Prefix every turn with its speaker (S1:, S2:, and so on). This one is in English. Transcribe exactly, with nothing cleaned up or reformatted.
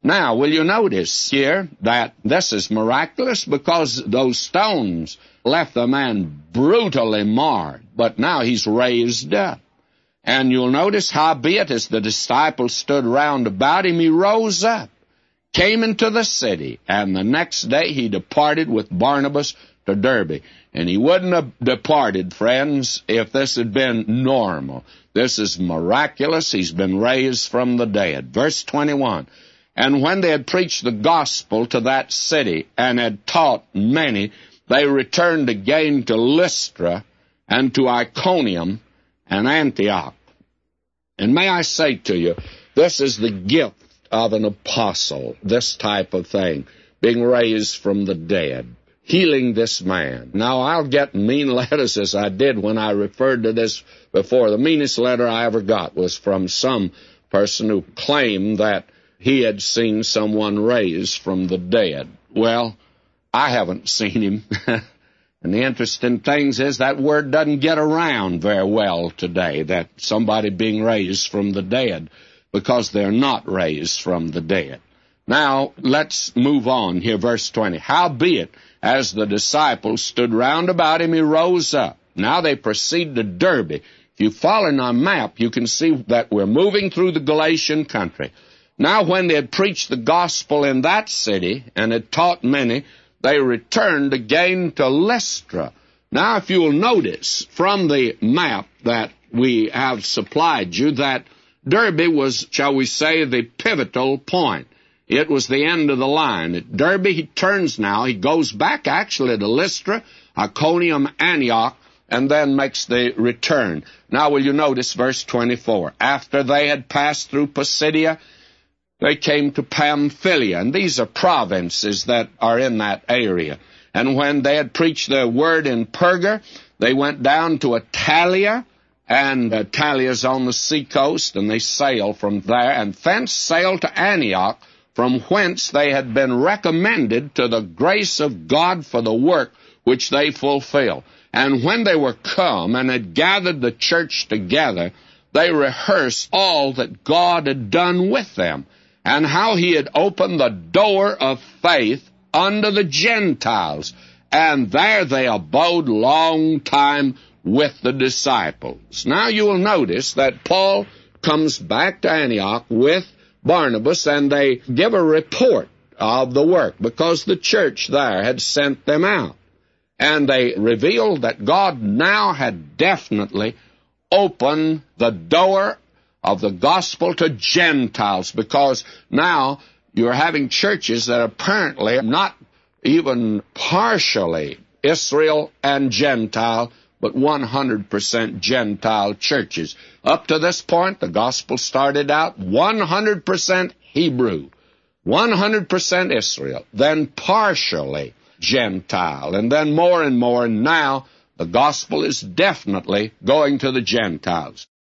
S1: Now, will you notice here that this is miraculous because those stones left the man brutally marred, but now he's raised up. And you'll notice, howbeit, as the disciples stood round about him, he rose up, came into the city, and the next day he departed with Barnabas to Derbe. And he wouldn't have departed, friends, if this had been normal. This is miraculous. He's been raised from the dead. Verse twenty-one, and when they had preached the gospel to that city and had taught many, they returned again to Lystra and to Iconium and Antioch. And may I say to you, this is the gift of an apostle, this type of thing, being raised from the dead, healing this man. Now, I'll get mean letters as I did when I referred to this before. The meanest letter I ever got was from some person who claimed that he had seen someone raised from the dead. Well, I haven't seen him. And the interesting thing is that word doesn't get around very well today, that somebody being raised from the dead, because they're not raised from the dead. Now, let's move on here, verse twenty. Howbeit, as the disciples stood round about him, he rose up. Now they proceed to Derbe. If you follow in our map, you can see that we're moving through the Galatian country. Now, when they had preached the gospel in that city and had taught many, they returned again to Lystra. Now, if you'll notice from the map that we have supplied you, that Derbe was, shall we say, the pivotal point. It was the end of the line. At Derbe, he turns now. He goes back, actually, to Lystra, Iconium, Antioch, and then makes the return. Now, will you notice verse twenty-four? After they had passed through Pisidia, they came to Pamphylia, and these are provinces that are in that area. And when they had preached the word in Perga, they went down to Attalia, and Attalia's on the seacoast, and they sailed from there, and thence sailed to Antioch, from whence they had been recommended to the grace of God for the work which they fulfill. And when they were come and had gathered the church together, they rehearsed all that God had done with them, and how he had opened the door of faith unto the Gentiles. And there they abode long time with the disciples. Now you will notice that Paul comes back to Antioch with Barnabas, and they give a report of the work, because the church there had sent them out. And they revealed that God now had definitely opened the door of the gospel to Gentiles, because now you're having churches that apparently are not even partially Israel and Gentile, but one hundred percent Gentile churches. Up to this point, the gospel started out one hundred percent Hebrew, one hundred percent Israel, then partially Gentile, and then more and more, and now the gospel is definitely going to the Gentiles.